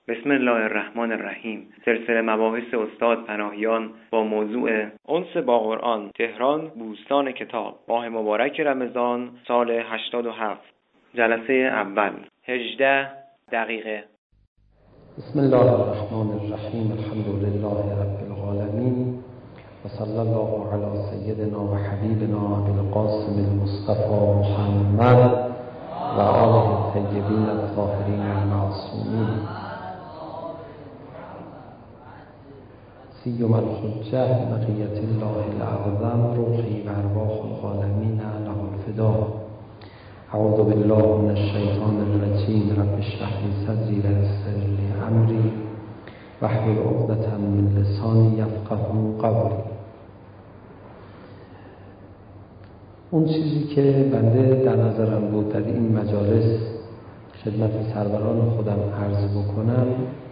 بسم الله الرحمن الرحیم. سلسله مباحث استاد پناهیان با موضوع انس با قرآن، تهران، بوستان کتاب، ماه مبارک رمضان، سال 87. جلسه اول، 18 دقیقه. بسم الله الرحمن الرحیم. الحمد لله رب العالمین و صلی الله علی سیدنا و حبیبنا ابی القاسم المصطفى محمد و آله الطیبین الطاهرین المعصومین. سیما الحجة بقیة الله الأعظم روحی و ارواح العالمین له الفدا. اعوذ بالله من الشیطان الرجیم. رب اشرح لی صدری و یسر لی امری واحلل عقدة من لسانی یفقهوا قولی. اون چیزی که بنده در نظرم بود در این مجالس خدمت سروران خودم عرض بکنم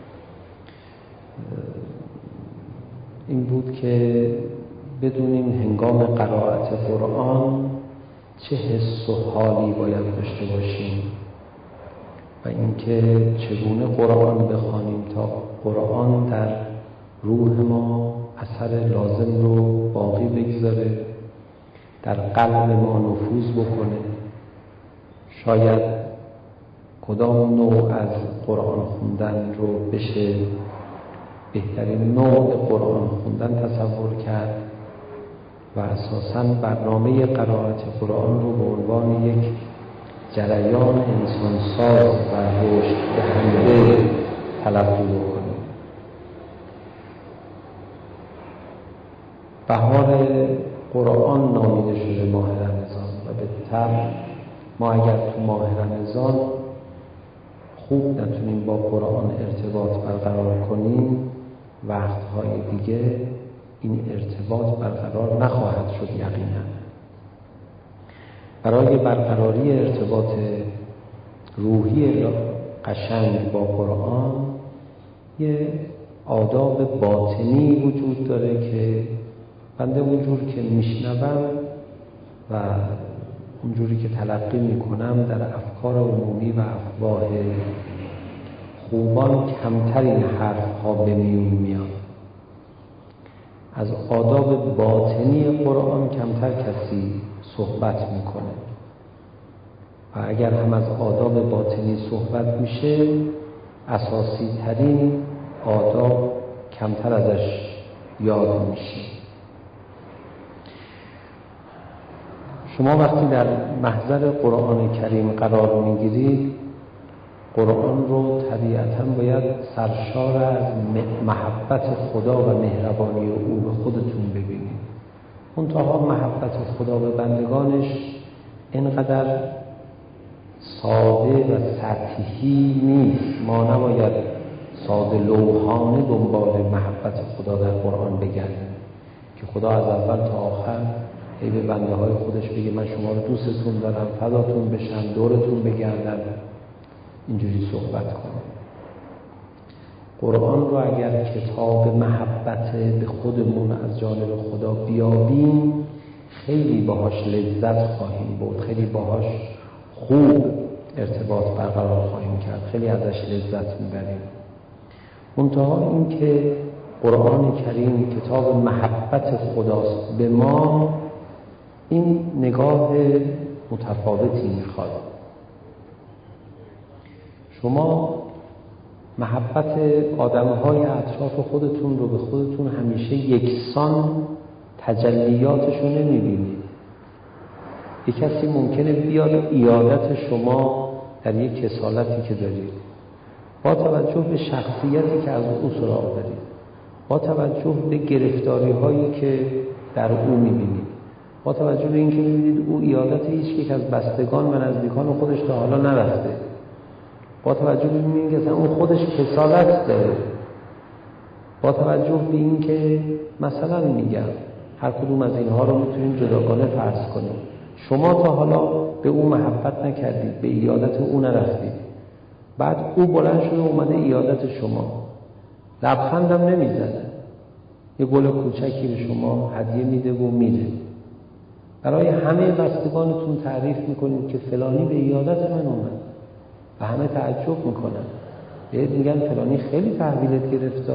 این بود که بدونیم هنگام قرائت قرآن چه حس و حالی باید داشته باشیم و اینکه چگونه قرآن بخوانیم تا قرآن در روح ما اثر لازم رو باقی بگذاره، در قلب ما نفوذ بکنه. شاید کدام نوع از قرآن خوندن رو بشه بهترین نوع قرآن خوندن تصور کرد و اساساً برنامه قرائت قرآن رو به عنوان یک جریان انسانساز و رشد دهنده تلقی بکنیم. بهار قرآن نامیده شده ماه رمضان و به طبع ما اگر تو ماه رمضان خوب نتونیم با قرآن ارتباط برقرار کنیم، وقتهای دیگه این ارتباط برقرار نخواهد شد یقینا. برای برقراری ارتباط روحی قشنگ با قرآن یه آداب باطنی وجود داره که بنده اونجور که میشنوم و اونجوری که تلقی میکنم در افکار عمومی و افواه خوبان کمتر این حرف ها به میون میاد. از آداب باطنی قرآن کمتر کسی صحبت میکنه و اگر هم از آداب باطنی صحبت میشه اساسی ترین آداب کمتر ازش یاد میشه. شما وقتی در محضر قرآن کریم قرار میگیرید قرآن رو طبیعتاً باید سرشار از محبت خدا و مهربانی او به خودتون ببینید. منتها محبت خدا به بندگانش اینقدر ساده و سطحی نیست. ما نباید ساده لوحانه دنبال محبت خدا در قرآن بگردیم که خدا از اول تا آخر ای به بنده های خودش بگه من شما رو دوستتون دارم، فداتون بشم، دورتون بگردم، اینجوری صحبت کنه. قرآن رو اگر کتاب محبت به خودمون از جانب خدا بیابیم خیلی باهاش لذت خواهیم برد، خیلی باهاش خوب ارتباط برقرار خواهیم کرد، خیلی ازش لذت میبریم. منتها این که قرآن کریم کتاب محبت خداست به ما، این نگاه متفاوتی میخواد. شما محبت آدمهای اطراف خودتون رو به خودتون همیشه یکسان تجلیاتش رو نمیبینید. یک کسی ممکنه بیاد ایادت شما در یک کسالتی که دارید، با توجه به شخصیتی که از او سراغ دارید، با توجه به گرفتاری هایی که در او میبینید، با توجه به اینکه میبینید او ایادت هیچ یک از بستگان و نزدیکان خودش تا حالا نرفته، با توجه به این که اون خودش کسالت داره، با توجه به این که مثلا میگم هر کدوم از اینها رو میتونیم جداگانه فرض کنیم. شما تا حالا به او محبت نکردید، به ایادت او نرفتید، بعد او بلند شده اومده ایادت شما، لبخندم نمیزنه، یه گل کوچکی به شما هدیه میده و میره. برای همه بستگانتون تعریف میکنید که فلانی به ایادت من اومد و همه تعجب میکنن. بهت میگن فلانی خیلی تحویلت گرفته.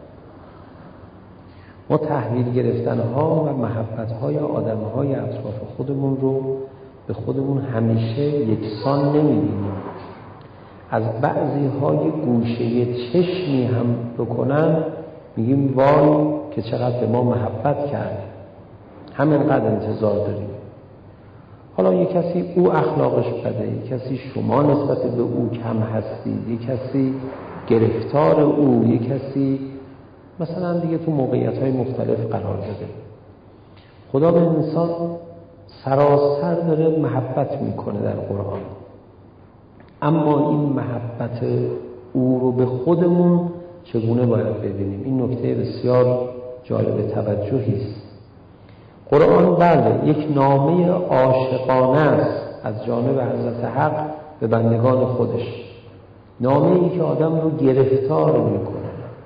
ما تحویل گرفتنها و محبتهای آدمهای اطراف خودمون رو به خودمون همیشه یکسان نمیبینیم. از بعضی های گوشه چشمی هم بکنن میگیم وای که چقدر به ما محبت کرد، همینقدر انتظار داریم. حالا یک کسی او اخلاقش بده، یک کسی شما نسبت به او کم هستید، یک کسی گرفتار او، یک کسی مثلا دیگه تو موقعیت‌های مختلف قرار داده. خدا به انسان سراسر داره محبت میکنه در قرآن، اما این محبت او رو به خودمون چگونه باید ببینیم؟ این نکته بسیار جالب توجهی است. قرآن بله یک نامه عاشقانه است از جانب حضرت حق به بندگان خودش، نامه‌ای که آدم رو گرفتار میکنه،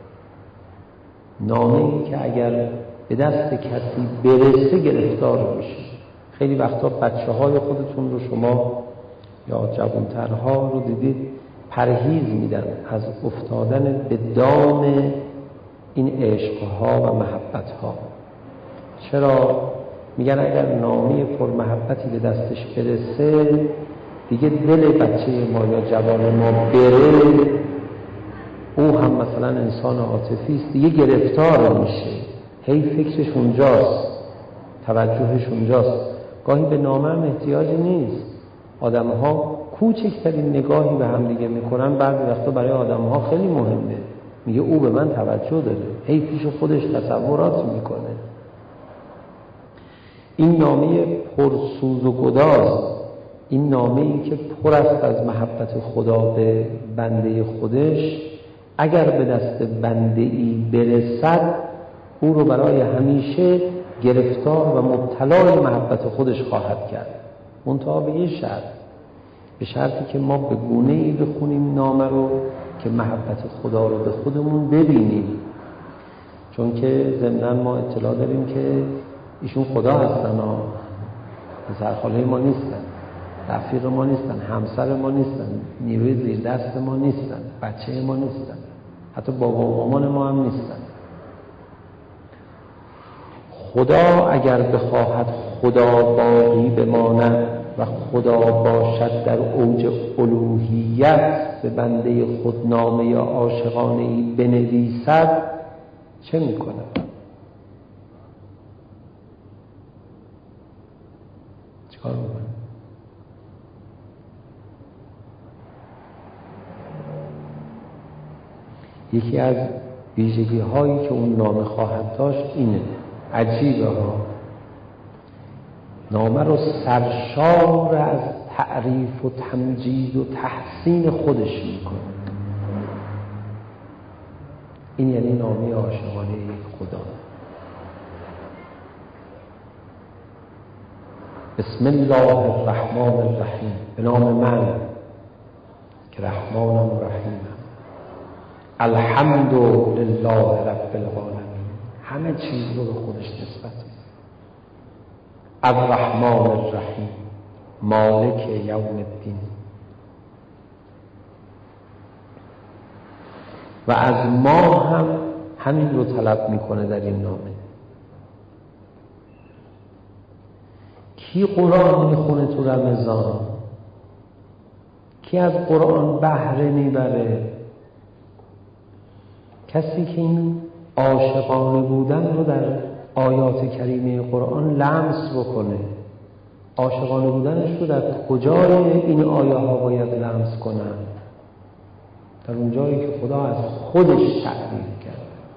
نامه‌ای که اگر به دست کسی برسه گرفتار میشه. خیلی وقتا بچه‌های خودتون رو شما یا جوانترها رو دیدید پرهیز میدن از افتادن به دام این عشقها و محبتها. چرا؟ میگن اگر نامه پر محبتی به دستش برسه دیگه دل بچه ما یا جوان ما بره، او هم مثلا انسان عاطفی است، دیگه گرفتار میشه، هی فکرش اونجاست، توجهش اونجاست. گاهی به نامه هم احتیاجی نیست. آدم‌ها کوچکترین نگاهی به هم دیگه میکنن، بعضی وقتا برای آدم‌ها خیلی مهمه. میگه او به من توجه داره، هی پیش خودش تصورات میکنه. این نامه پرسوز و گداز، این نامه‌ای که پر است از محبت خدا به بنده خودش، اگر به دست بنده‌ای برسد او رو برای همیشه گرفتار و مبتلای محبت خودش خواهد کرد. منتها به یه شرط، به شرطی که ما به گونه‌ای بخونیم نامه رو که محبت خدا رو به خودمون ببینیم. چون که ضمناً ما اطلاع داریم که ایشون خدا هستن ها، پسرخاله ما نیستن، رفیق ما نیستن، همسر ما نیستن، نیروی زیر دست ما نیستن، بچه ما نیستن، حتی بابا و مامان ما هم نیستن. خدا اگر بخواهد خدا باقی بماند و خدا باشد در اوج الوهیت، به بنده خود نامه عاشقانه‌ای بنویسد، چه میکند؟ چیکار میکنه؟ یکی از ویژگی هایی که اون نامه خواهد داشت اینه، عجیبه ها، نامه رو سرشار از تعریف و تمجید و تحسین خودش میکنه. این یعنی نامه عاشقانه یک خدا. بسم الله الرحمن الرحیم، به نام من که رحمانم و رحیمم. الحمد لله رب العالمین، همه چیز رو به خودش نسبت میده. الرحمن الرحیم، مالک یوم الدین. و از ما هم همین رو طلب میکنه در این نامه. کی قرآن میخونه تو رمضان؟ کی از قرآن بهره میبره؟ کسی که این عاشقانه بودن رو در آیات کریمه قرآن لمس بکنه. عاشقانه بودنش رو در کجای این آیه ها باید لمس کنن؟ در اون جایی که خدا از خودش تعریف کرد،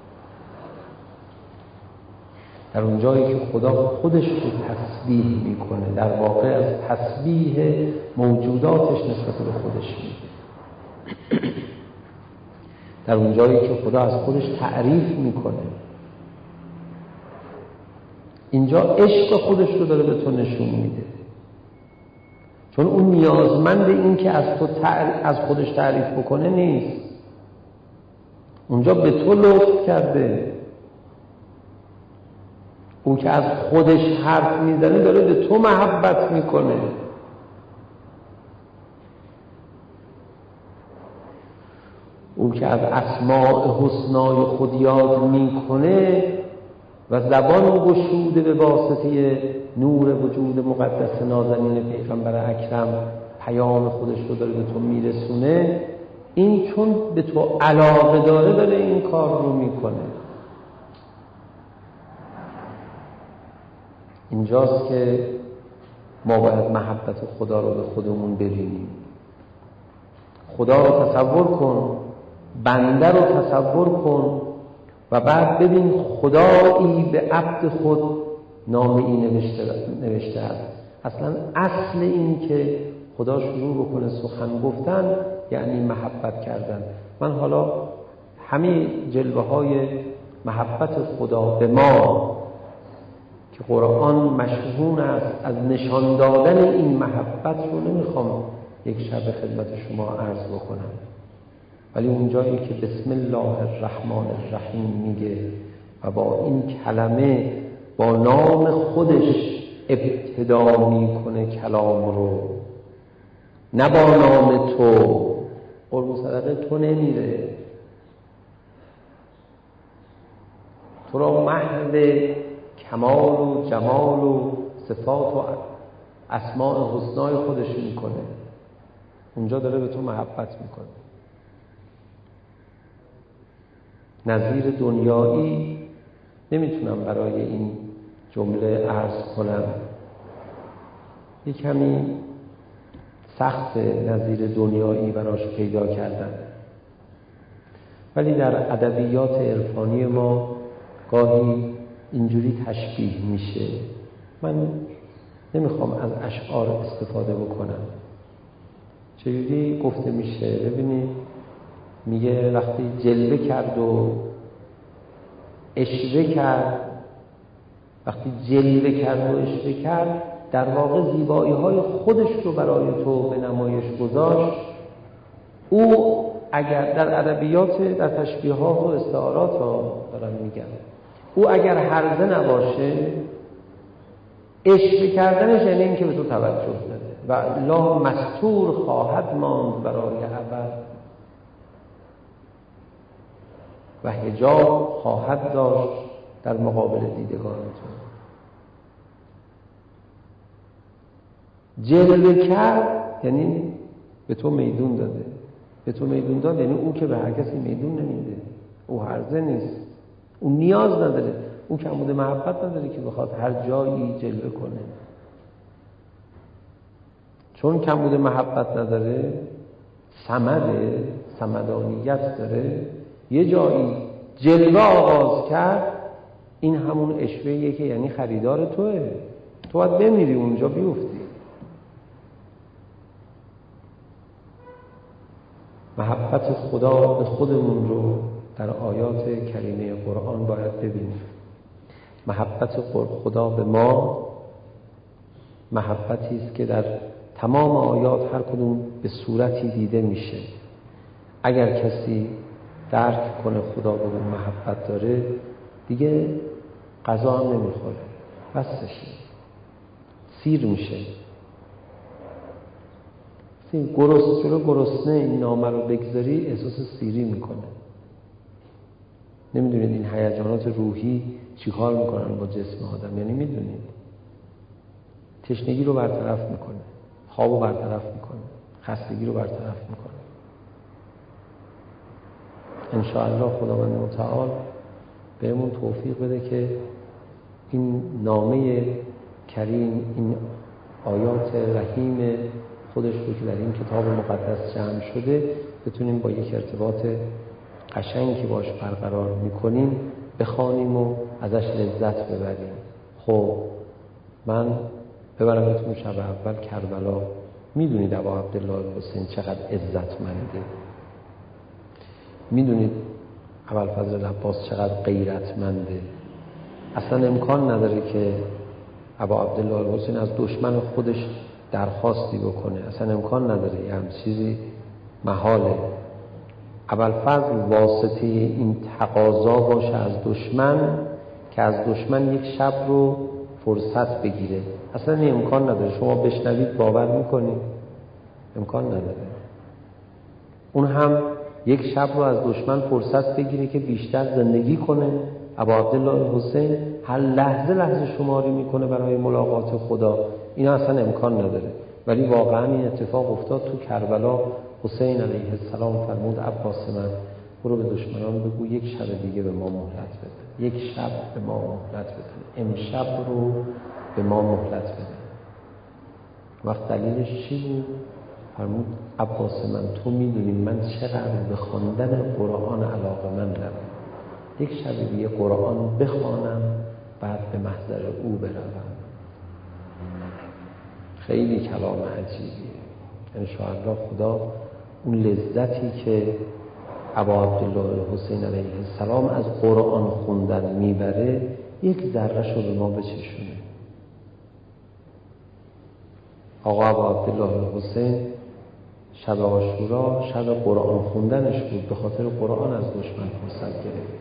در اون جایی که خدا خودش رو تسبیح میکنه، در واقع از تسبیح موجوداتش نسبت به خودش میگه. در اون جایی که خدا از خودش تعریف میکنه. اینجا عشق خودش رو داره به تو نشون میده، چون اون نیازمند این که از خودش تعریف بکنه نیست. اونجا به تو لطف کرده. او که از خودش حرف میزنه داره به تو محبت میکنه. اون که از اسماء حسنای خود یاد میکنه و زبان گشوده به واسطه نور وجود مقدس نازنین پیغمبر اکرم پیام خودش رو داره به تو میرسونه، این چون به تو علاقه داره این کار رو میکنه. اینجاست که ما باید محبت خدا رو به خودمون ببینیم. خدا رو تصور کن، بنده رو تصور کن و بعد ببین خدایی به عبد خود نامه‌ای نوشته است. اصلا اصل این که خدا شروع بکنه سخن گفتن یعنی محبت کردن. من حالا همه جلوه های محبت خدا به ما که قرآن مشهور است از نشان دادن این محبت رو نمیخوام یک شب خدمت شما عرض بکنم، ولی اون جایی که بسم الله الرحمن الرحیم میگه و با این کلمه با نام خودش ابتدا میکنه کلام رو، نه با نام تو، قربون صدقه تو نمیره، تو را محو کمال و جمال و صفات و اسماء حسنای خودش میکنه. اونجا داره به تو محبت میکنه. نظیر دنیایی نمیتونم برای این جمله عرض کنم، یک کمی سخت نظیر دنیایی براش پیدا کردن، ولی در ادبیات عرفانی ما گاهی اینجوری تشبیه میشه. من نمیخوام از اشعار استفاده بکنم. چجوری گفته میشه؟ ببینید، میگه وقتی جلوه کرد و اشوه کرد، وقتی جلوه کرد و اشوه کرد در واقع زیبایی های خودش رو برای تو به نمایش گذاشت. او اگر در ادبیات، در تشبیهات و استعارات ها دارم میگم، او اگر هرزه نباشه اشوه کردنش یعنی این که به تو توجه داره و لا مستور خواهد ماند برای ابد و حجاب خواهد داشت در مقابل دیدگان تو. جلوه کرد یعنی به تو میدون داده. به تو میدون داد یعنی او که به هر کسی میدون نمیده، او هرزه نیست، او نیاز نداره، او کمبود محبت نداره که بخواد هر جایی جلوه کنه. چون کمبود محبت نداره، صمدانیت داره، یه جایی جلوه آغاز کرد، این همون اشوهیه که یعنی خریدار توه، تو باید بمیری اونجا بیفتی. محبت خدا به خودمون رو در آیات کریمه قرآن باید ببینیم. محبت خدا به ما محبتی است که در تمام آیات هر کدوم به صورتی دیده میشه. اگر کسی درک کنه خدا به اون محبت داره، دیگه غذا هم نمیخوره، بسشه، سیر میشه. گرسنه این نامه رو بگذاری احساس سیری میکنه. نمیدونید این هیجانات روحی چیکار میکنن با جسم آدم؟ یعنی میدونید تشنگی رو برطرف میکنه، خواب رو برطرف میکنه، خستگی رو برطرف میکنه. انشاءالله خداوند متعال بهمون توفیق بده که این نامه کریم، این آیات رحیم خودش رو که در این کتاب مقدس جمع شده بتونیم با یک ارتباط قشنگی که باش برقرار میکنیم بخوانیم و ازش لذت ببریم. خب من ببرمتون شب اول کربلا. میدونید ابا عبدالله الحسین چقدر عزتمنده، میدونید ابوالفضل العباس چقدر غیرتمنده. اصلا امکان نداره که ابا عبدالله الحسین از دشمن خودش درخواستی بکنه، اصلا امکان نداره، یه همچین چیزی محاله. ابوالفضل واسطه این تقاضا باشه از دشمن که از دشمن یک شب رو فرصت بگیره، اصلا امکان نداره. شما بشنوید باور میکنید؟ امکان نداره. اون هم یک شب رو از دشمن فرصت بگیره که بیشتر زندگی کنه. ابا عبدالله حسین هر لحظه شماری میکنه برای ملاقات خدا. اینا اصلا امکان نداره، ولی واقعا این اتفاق افتاد تو کربلا. حسین علیه السلام فرمود عباس من برو به دشمنان بگو یک شب دیگه به ما مهلت بده، یک شب به ما مهلت بده، امشب رو به ما مهلت بده. وقت دلیلش چی بود؟ فرمود عباس من تو میدونی من چقدر به خواندن قرآن علاقه‌مندم، یک شب دیگه قرآن بخوانم بعد به محضر او بروم. خیلی کلام عجیبیه. انشاءالله خدا اون لذتی که ابا عبدالله حسین علیه السلام از قرآن خوندن میبره یک ذره‌شو به ما بچشونه. آقا ابا عبدالله حسین شب عاشورا شب قرآن خوندنش بود، به خاطر قرآن از دشمن فرصت گرفت.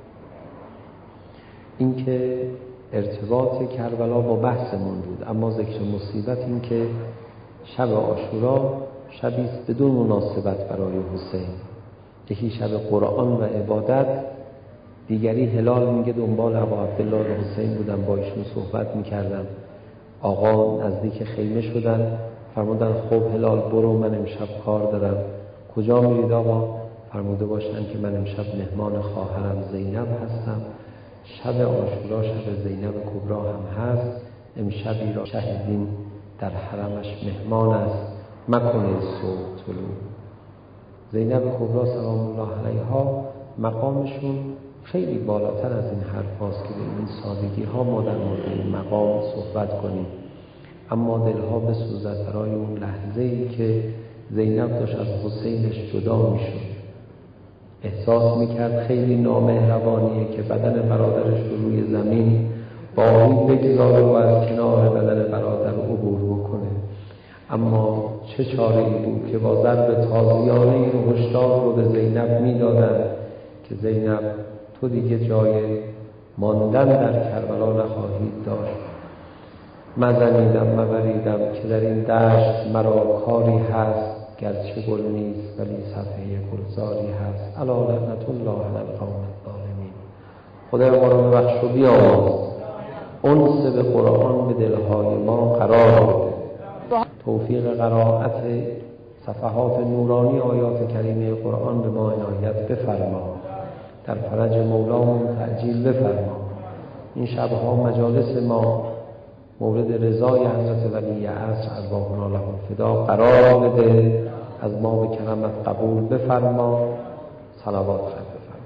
این که ارتباط کربلا با بحثمون بود، اما ذکر مصیبت این که شب عاشورا شبی است بدون مناسبت برای حسین. یکی شب قرآن و عبادت، دیگری هلال میگه دنبال ابا عبدالله حسین بودم، با ایشون صحبت میکردم. آقا نزدیک خیمه شدن، فرمودن خب هلال برو من امشب کار دارم. کجا میرید آقا؟ فرموده باشن که من امشب مهمان خواهرم زینب هستم، شب عاشورا شب زینب کبرا هم هست، امشبی را شهیدین در حرمش مهمان است، مکنه صبح طلوع. زینب کبرا سلام الله علیها مقامشون خیلی بالاتر از این حرف هاست که به این سادگی ها ما در مورد این مقام صحبت کنیم، اما دلها بسوزد برای اون لحظه ای که زینب داشت از حسینش جدا میشد. احساس میکرد خیلی نامهربانیه که بدن برادرش رو روی زمین باقی بگذاره و از کنار بدن برادر عبور بکنه. اما چه چاره ای بود که با ضرب تازیانه این هشدار رو به زینب میدادن که زینب تو دیگه جای ماندن در کربلا نخواهید داشت. مزنیدم مبریدم که در این دشت مرا کاری هست، گرچه گل نیست ولی صفحه گلزاری هست. الا لعنت الله علی القوم الظالمین. خدای ما رو ببخش و بیامرز، انس به قرآن به دلهای ما قرار بده، توفیق قرائت صفحات نورانی آیات کریمه قرآن به ما عنایت بفرما، در فرج مولامون تعجیل بفرما. این شبها مجالس ما مورد رضای حضرت ولی عصر ارواحنا له الفدا قرار بده، از ما به کرمت قبول بفرما. صلوات خیر بفرما.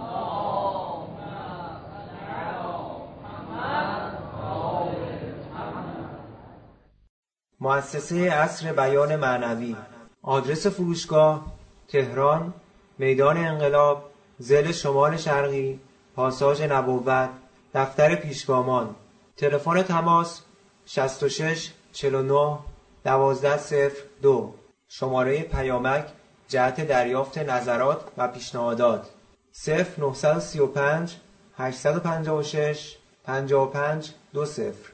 مؤسسه عصر بیان معنوی. آدرس فروشگاه تهران، میدان انقلاب، ضلع شمال شرقی، پاساژ نبوت، دفتر پیشگامان. تلفن تماس 66 49 1202. شماره پیامک جهت دریافت نظرات و پیشنهادات 0935 856 55 20.